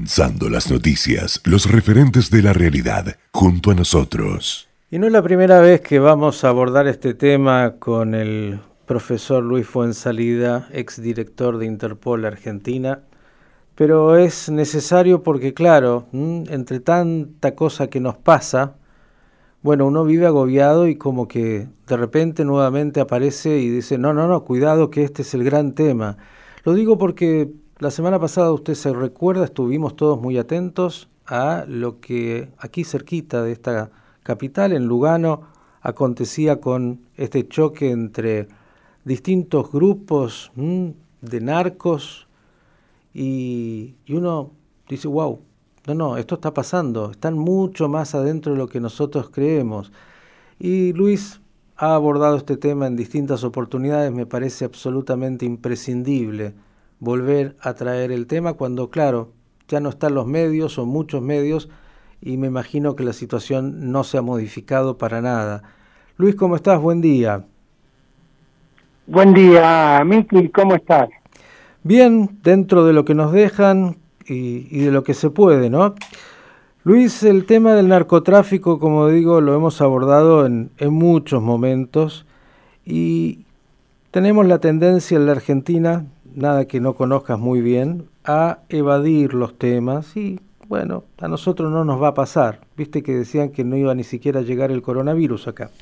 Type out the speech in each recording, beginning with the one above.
Condensando las noticias, los referentes de la realidad, junto a nosotros. Y no es la primera vez que vamos a abordar este tema con el profesor Luis Fuenzalida, exdirector de Interpol Argentina, pero es necesario porque, claro, entre tanta cosa que nos pasa, bueno, uno vive agobiado y como que de repente nuevamente aparece y dice, no, cuidado que este es el gran tema. Lo digo porque la semana pasada, usted se recuerda, estuvimos todos muy atentos a lo que aquí cerquita de esta capital, en Lugano, acontecía con este choque entre distintos grupos de narcos y uno dice, wow, no, esto está pasando, están mucho más adentro de lo que nosotros creemos. Y Luis ha abordado este tema en distintas oportunidades, me parece absolutamente imprescindible volver a traer el tema cuando, claro, ya no están los medios o muchos medios y me imagino que la situación no se ha modificado para nada. Luis, ¿cómo estás? Buen día. Buen día, Miki, ¿cómo estás? Bien, dentro de lo que nos dejan y de lo que se puede, ¿no? Luis, el tema del narcotráfico, como digo, lo hemos abordado en muchos momentos y tenemos la tendencia en la Argentina, nada que no conozcas muy bien, a evadir los temas y, bueno, a nosotros no nos va a pasar. Viste que decían que no iba ni siquiera a llegar el coronavirus acá.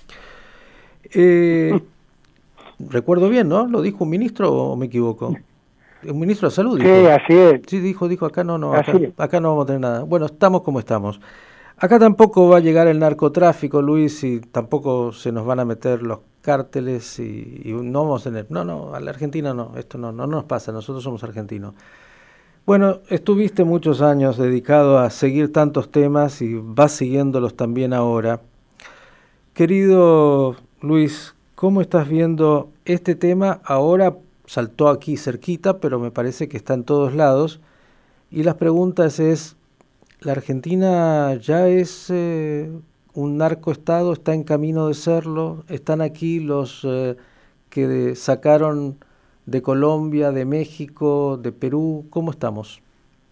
Recuerdo bien, ¿no? ¿Lo dijo un ministro o me equivoco? Un ministro de Salud dijo. Sí, así es. Sí, dijo, acá no, Así es. acá no vamos a tener nada. Bueno, estamos como estamos. Acá tampoco va a llegar el narcotráfico, Luis, y tampoco se nos van a meter los cárteles y no vamos a tener... No, a la Argentina no, esto no nos pasa, nosotros somos argentinos. Bueno, estuviste muchos años dedicado a seguir tantos temas y vas siguiéndolos también ahora. Querido Luis, ¿cómo estás viendo este tema ahora? Saltó aquí cerquita, pero me parece que está en todos lados. Y las preguntas es, ¿la Argentina ya es un narcoestado? ¿Está en camino de serlo? ¿Están aquí los que sacaron de Colombia, de México, de Perú? ¿Cómo estamos?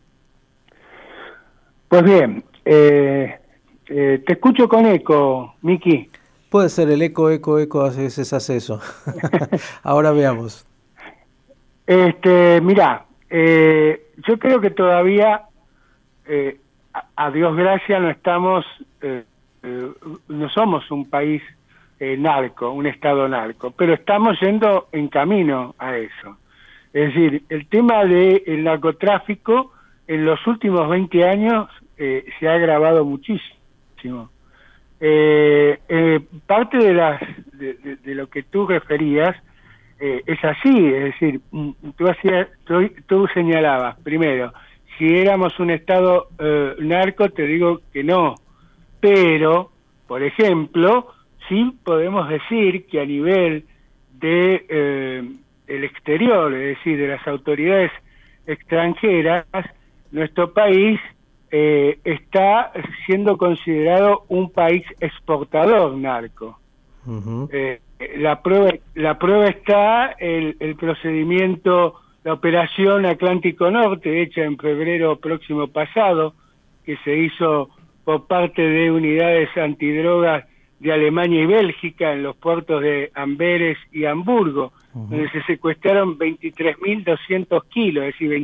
Pues bien, te escucho con eco, Miki. Puede ser el eco, a veces hace eso. Ahora veamos. Mirá, yo creo que todavía, a Dios gracias, no somos un país narco, un estado narco, pero estamos yendo en camino a eso. Es decir, el tema del narcotráfico en los últimos 20 años se ha agravado muchísimo. Parte de lo que tú referías es así, es decir, tú señalabas, primero, si éramos un estado narco, te digo que no, pero, por ejemplo, sí podemos decir que a nivel de el exterior, es decir, de las autoridades extranjeras, nuestro país está siendo considerado un país exportador narco. Uh-huh. La prueba está el procedimiento, la operación Atlántico Norte, hecha en febrero próximo pasado, que se hizo por parte de unidades antidrogas de Alemania y Bélgica en los puertos de Amberes y Hamburgo, uh-huh, donde se secuestraron 23.200 kilos, es decir,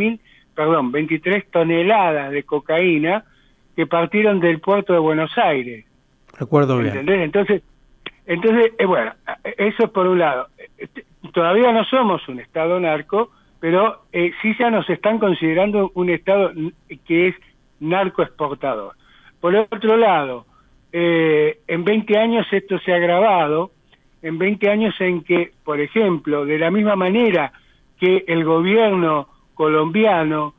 23 toneladas de cocaína que partieron del puerto de Buenos Aires. Recuerdo bien. ¿Entendés? Entonces, bueno, eso es por un lado. Todavía no somos un estado narco, pero sí ya nos están considerando un estado que es narcoexportador. Por otro lado, en 20 años esto se ha agravado, en 20 años en que, por ejemplo, de la misma manera que el gobierno colombiano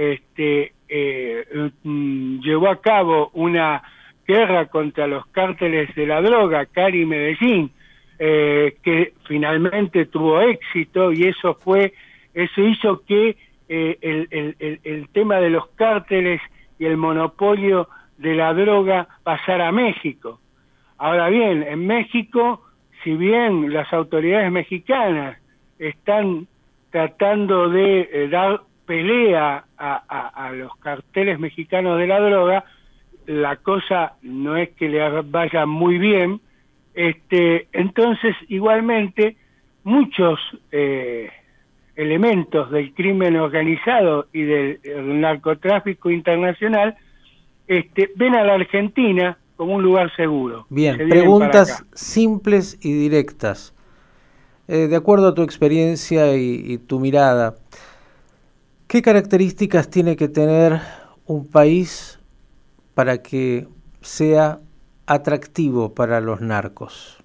llevó a cabo una guerra contra los cárteles de la droga, Cali y Medellín, que finalmente tuvo éxito, y eso hizo que el tema de los cárteles y el monopolio de la droga pasara a México. Ahora bien, en México, si bien las autoridades mexicanas están tratando de dar pelea a los carteles mexicanos de la droga, la cosa no es que le vaya muy bien. Entonces, igualmente, muchos elementos del crimen organizado y del narcotráfico internacional ven a la Argentina como un lugar seguro. Bien, preguntas simples y directas. De acuerdo a tu experiencia y tu mirada, ¿qué características tiene que tener un país para que sea atractivo para los narcos?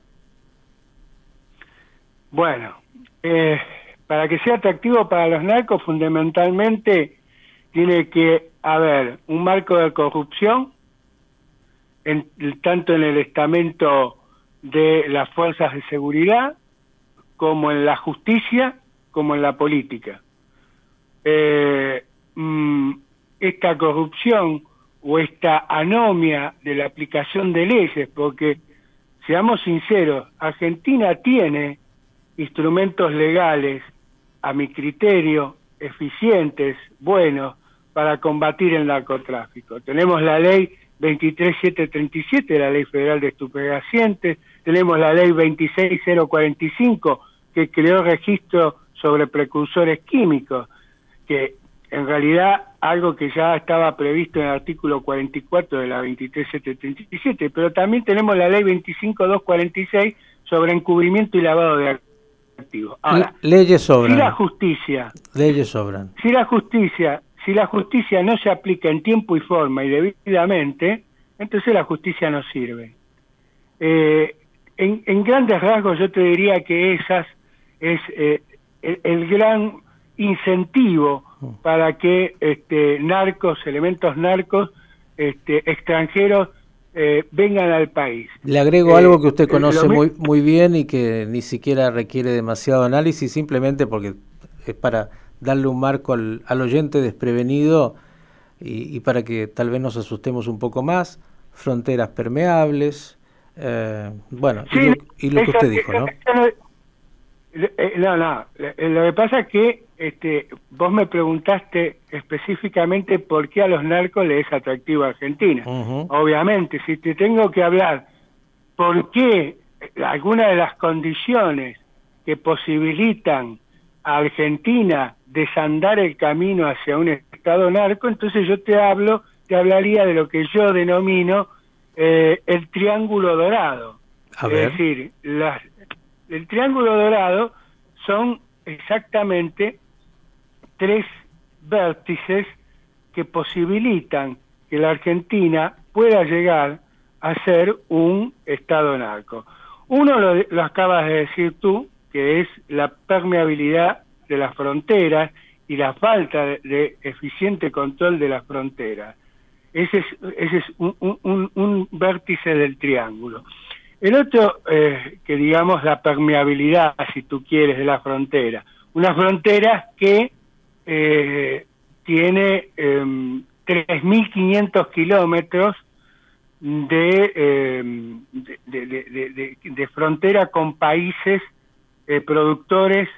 Bueno, para que sea atractivo para los narcos, fundamentalmente tiene que haber un marco de corrupción, tanto en el estamento de las fuerzas de seguridad, como en la justicia, como en la política. Esta corrupción o esta anomia de la aplicación de leyes, porque, seamos sinceros, Argentina tiene instrumentos legales, a mi criterio, eficientes, buenos, para combatir el narcotráfico. Tenemos la ley 23737, la Ley Federal de Estupefacientes, tenemos la Ley 26045, que creó registro sobre precursores químicos, que en realidad algo que ya estaba previsto en el artículo 44 de la 23737, pero también tenemos la Ley 25246 sobre encubrimiento y lavado de activos. Ahora, leyes sobran. Si la justicia, leyes sobran. Si la justicia no se aplica en tiempo y forma y debidamente, entonces la justicia no sirve. En grandes rasgos yo te diría que esas es el gran incentivo para que elementos narcos extranjeros vengan al país. Le agrego algo que usted conoce muy bien y que ni siquiera requiere demasiado análisis, simplemente porque es para darle un marco al oyente desprevenido y para que tal vez nos asustemos un poco más. Fronteras permeables, sí, y lo que usted dijo, ¿no? Lo que pasa es que vos me preguntaste específicamente por qué a los narcos les es atractivo a Argentina. Obviamente, si te tengo que hablar por qué algunas de las condiciones que posibilitan a Argentina desandar el camino hacia un estado narco, entonces yo te hablaría de lo que yo denomino el Triángulo Dorado. Es decir, el Triángulo Dorado son exactamente 3 vértices que posibilitan que la Argentina pueda llegar a ser un estado narco. Uno lo acabas de decir tú, que es la permeabilidad de las fronteras y la falta de eficiente control de las fronteras. Ese es un vértice del triángulo. El otro, que digamos la permeabilidad, si tú quieres, de la frontera. Una frontera que tiene 3.500 kilómetros de frontera con países productores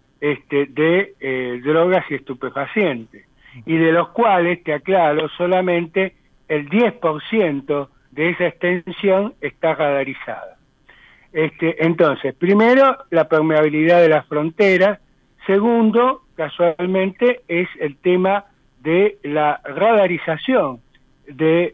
de drogas y estupefacientes, y de los cuales, te aclaro, solamente el 10% de esa extensión está radarizada. Entonces, primero, la permeabilidad de las fronteras. Segundo, casualmente, es el tema de la radarización del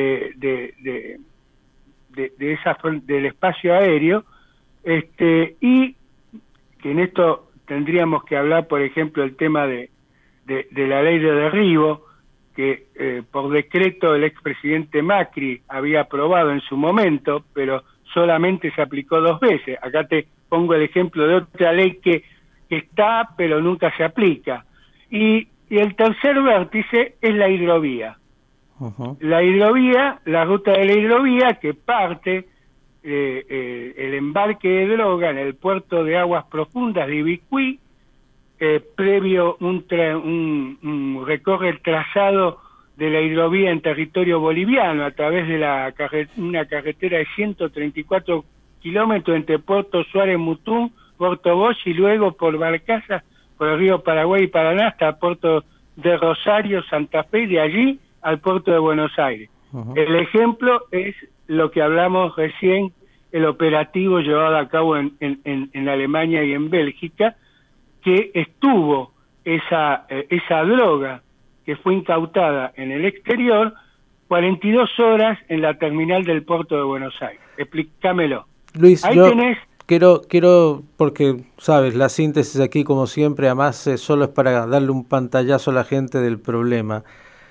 espacio aéreo, y que en esto tendríamos que hablar, por ejemplo, el tema de la ley de derribo, que por decreto el expresidente Macri había aprobado en su momento, pero solamente se aplicó 2 veces. Acá te pongo el ejemplo de otra ley que está, pero nunca se aplica. Y el tercer vértice es la hidrovía. La hidrovía, la ruta de la hidrovía, que parte el embarque de droga en el puerto de aguas profundas de Ibicuí, previo recorre el trazado de la hidrovía en territorio boliviano a través de una carretera de 134 kilómetros entre Puerto Suárez, Mutún, Puerto Bosch, y luego por Barcaza, por el río Paraguay y Paraná hasta Puerto de Rosario, Santa Fe, de allí al puerto de Buenos Aires. El ejemplo es lo que hablamos recién, el operativo llevado a cabo en Alemania y en Bélgica, que estuvo esa droga que fue incautada en el exterior 42 horas en la terminal del puerto de Buenos Aires. Explícamelo. Luis, Ahí yo tenés... quiero, porque, sabes, la síntesis aquí, como siempre, además solo es para darle un pantallazo a la gente del problema.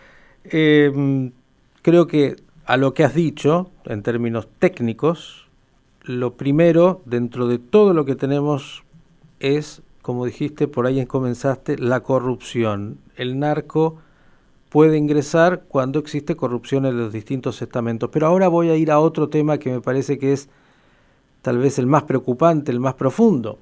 Creo que a lo que has dicho, en términos técnicos, lo primero, dentro de todo lo que tenemos, es, como dijiste, por ahí comenzaste, la corrupción. El narco puede ingresar cuando existe corrupción en los distintos estamentos. Pero ahora voy a ir a otro tema que me parece que es tal vez el más preocupante, el más profundo.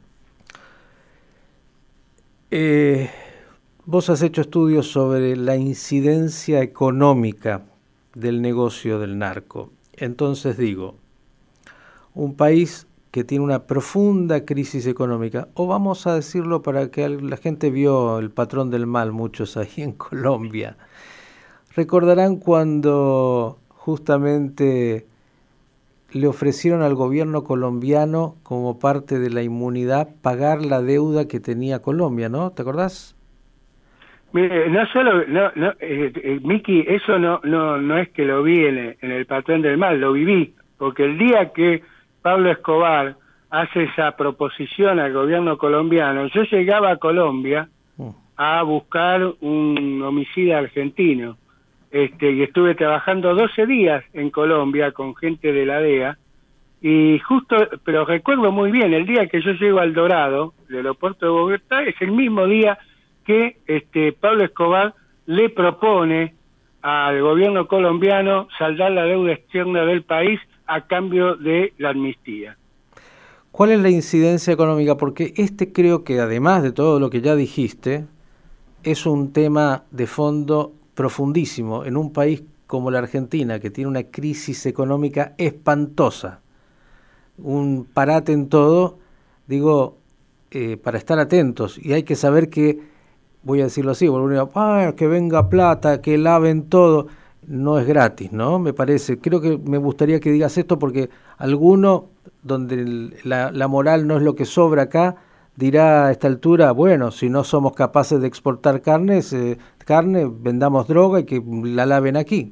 Vos has hecho estudios sobre la incidencia económica del negocio del narco. Entonces digo, un país que tiene una profunda crisis económica, o vamos a decirlo para que la gente vio El Patrón del Mal, muchos ahí en Colombia, recordarán cuando justamente le ofrecieron al gobierno colombiano, como parte de la inmunidad, pagar la deuda que tenía Colombia, ¿no? ¿Te acordás? Mire, no solo, Miki, eso no es que lo vi en El Patrón del Mal, lo viví, porque el día que Pablo Escobar hace esa proposición al gobierno colombiano, yo llegaba a Colombia a buscar un homicida argentino, y estuve trabajando 12 días en Colombia con gente de la DEA, y justo, pero recuerdo muy bien, el día que yo llego al Dorado, del aeropuerto de Bogotá, es el mismo día que Pablo Escobar le propone al gobierno colombiano saldar la deuda externa del país a cambio de la amnistía. ¿Cuál es la incidencia económica? Porque creo que, además de todo lo que ya dijiste, es un tema de fondo profundísimo en un país como la Argentina, que tiene una crisis económica espantosa, un parate en todo, digo, para estar atentos, y hay que saber que, voy a decirlo así, que venga plata, que laven todo, no es gratis, ¿no? Me parece, creo que me gustaría que digas esto porque alguno, donde la moral no es lo que sobra acá, dirá a esta altura, bueno, si no somos capaces de exportar carne, vendamos droga y que la laven aquí.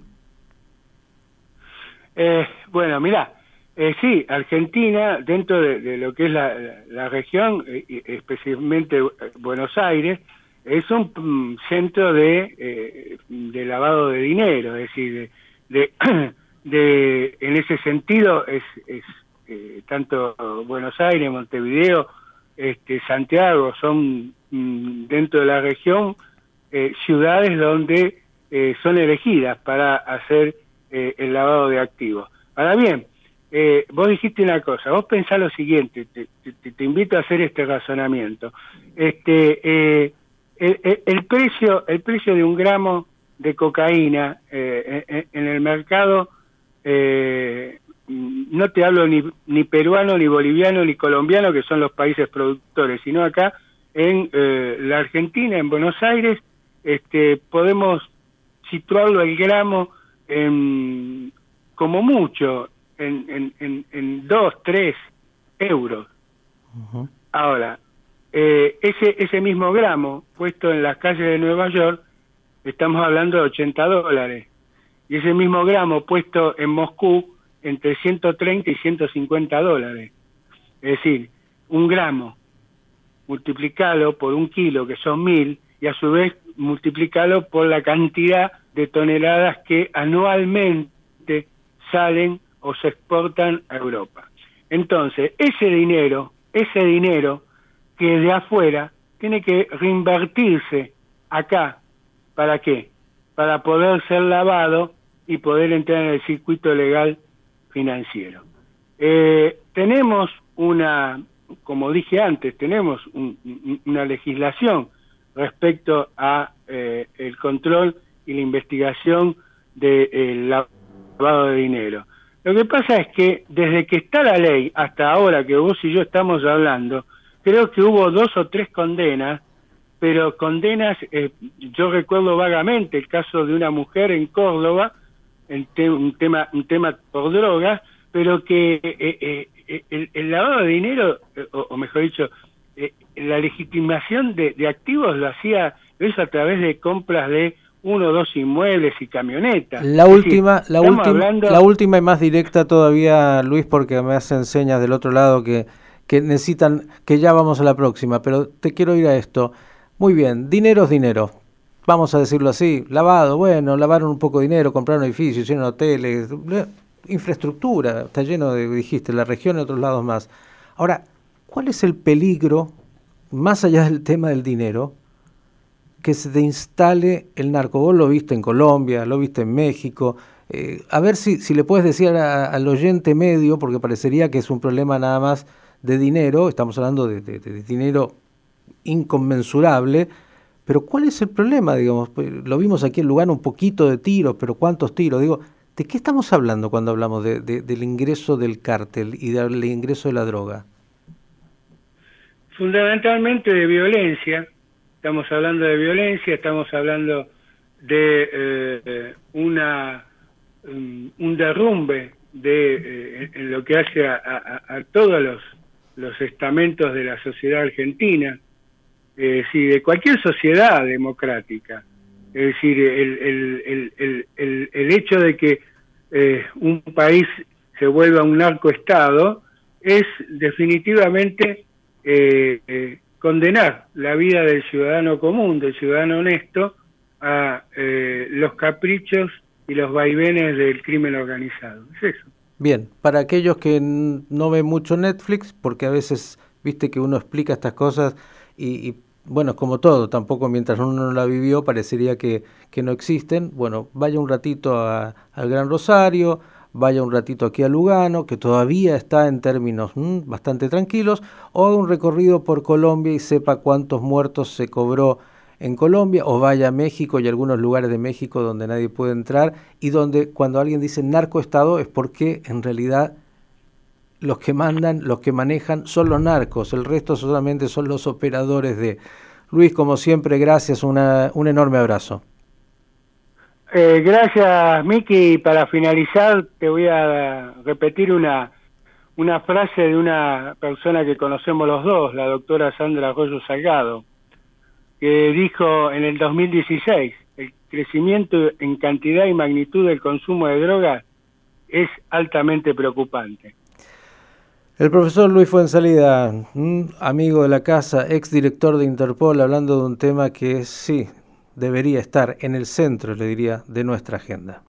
Bueno, mirá, sí, Argentina, dentro de lo que es la región, especialmente Buenos Aires, es un centro de lavado de dinero, es decir, en ese sentido es tanto Buenos Aires, Montevideo, Santiago, son dentro de la región ciudades donde son elegidas para hacer el lavado de activos. Ahora bien, vos dijiste una cosa, vos pensás lo siguiente, te invito a hacer este razonamiento. El precio de un gramo de cocaína en el mercado, no te hablo ni peruano, ni boliviano, ni colombiano, que son los países productores, sino acá en la Argentina, en Buenos Aires, podemos situarlo el gramo como mucho en 2, 3 euros. Uh-huh. Ahora, ese mismo gramo puesto en las calles de Nueva York, estamos hablando de $80, y ese mismo gramo puesto en Moscú entre 130 y $150. Es decir, un gramo multiplicado por un kilo, que son 1000, y a su vez multiplicado por la cantidad de toneladas que anualmente salen o se exportan a Europa. Entonces, ese dinero que de afuera tiene que reinvertirse acá. ¿Para qué? Para poder ser lavado y poder entrar en el circuito legal financiero. Tenemos como dije antes, tenemos una legislación respecto a el control y la investigación del lavado de dinero. Lo que pasa es que desde que está la ley hasta ahora que vos y yo estamos hablando, creo que hubo 2 o 3 condenas pero condenas, yo recuerdo vagamente el caso de una mujer en Córdoba, un tema por drogas, pero que el lavado de dinero, o mejor dicho, la legitimación de activos lo hizo a través de compras de 1 o 2 inmuebles y camionetas. La última y más directa todavía, Luis, porque me hacen señas del otro lado que necesitan, que ya vamos a la próxima, pero te quiero ir a esto. Muy bien, dinero es dinero, vamos a decirlo así, lavado, bueno, lavaron un poco de dinero, compraron edificios, hicieron hoteles, infraestructura, está lleno de, dijiste, la región y otros lados más. Ahora, ¿cuál es el peligro, más allá del tema del dinero, que se te instale el narco? Vos lo viste en Colombia, lo viste en México, a ver si le puedes decir al oyente medio, porque parecería que es un problema nada más de dinero, estamos hablando de dinero inconmensurable, pero ¿cuál es el problema? Digamos, lo vimos aquí en Lugano, un poquito de tiros, pero ¿cuántos tiros? Digo, ¿de qué estamos hablando cuando hablamos del ingreso del cártel y del ingreso de la droga? Fundamentalmente de violencia. Estamos hablando de violencia, estamos hablando de un derrumbe en lo que hace a todos los estamentos de la sociedad argentina, de cualquier sociedad democrática. Es decir, el hecho de que un país se vuelva un narcoestado es definitivamente condenar la vida del ciudadano común, del ciudadano honesto, a los caprichos y los vaivenes del crimen organizado. Es eso. Bien, para aquellos que no ven mucho Netflix, porque a veces, viste que uno explica estas cosas y bueno, como todo, tampoco mientras uno no la vivió parecería que no existen. Bueno, vaya un ratito al Gran Rosario, vaya un ratito aquí a Lugano, que todavía está en términos bastante tranquilos, o haga un recorrido por Colombia y sepa cuántos muertos se cobró en Colombia, o vaya a México y algunos lugares de México donde nadie puede entrar, y donde cuando alguien dice narcoestado es porque en realidad los que mandan, los que manejan son los narcos, el resto solamente son los operadores de... Luis, como siempre, gracias, un enorme abrazo. Gracias, Miki. Para finalizar, te voy a repetir una frase de una persona que conocemos los dos, la doctora Sandra Arroyo Salgado, que dijo en el 2016, el crecimiento en cantidad y magnitud del consumo de drogas es altamente preocupante. El profesor Luis Fuenzalida, amigo de la casa, exdirector de Interpol, hablando de un tema que sí debería estar en el centro, le diría, de nuestra agenda.